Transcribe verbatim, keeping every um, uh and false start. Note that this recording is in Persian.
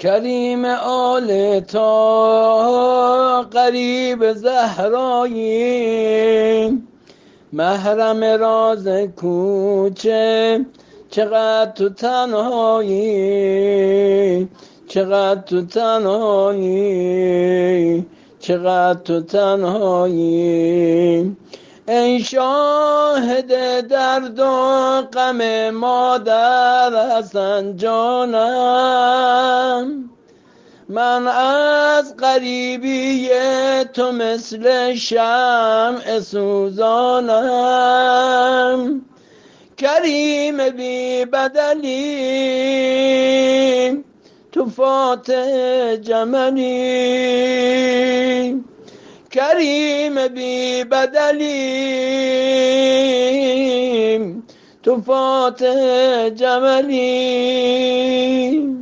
کریم آل تا قریب زهرایی، محرم راز کوچه چقدر تو تنهایی، چقدر تو تنهایی، چقدر تو تنهایی. ای شاهد درد و غم مادر حسن جانم، من از غریبی تو مثل شمع سوزانم. کریم بی بدلی تو فاتح جملی، کریم بی بدلی تو فاتح جملی.